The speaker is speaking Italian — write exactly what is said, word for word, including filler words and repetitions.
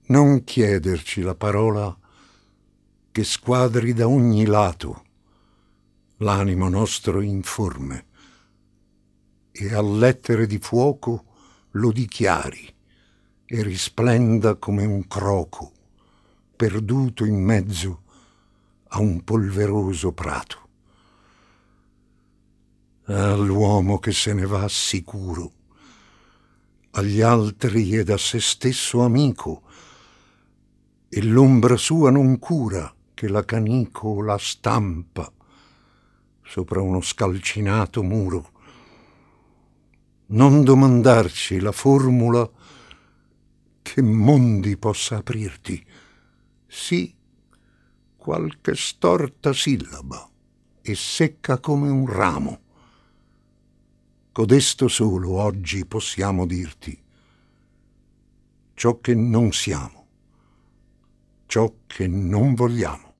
Non chiederci la parola che squadri da ogni lato l'animo nostro informe e a lettere di fuoco lo dichiari e risplenda come un croco perduto in mezzo a un polveroso prato. All'uomo che se ne va sicuro, agli altri ed a se stesso amico, e l'ombra sua non cura che la canico la stampa sopra uno scalcinato muro. Non domandarci la formula che mondi possa aprirti, sì qualche storta sillaba e secca come un ramo. Codesto solo oggi possiamo dirti: ciò che non siamo, ciò che non vogliamo.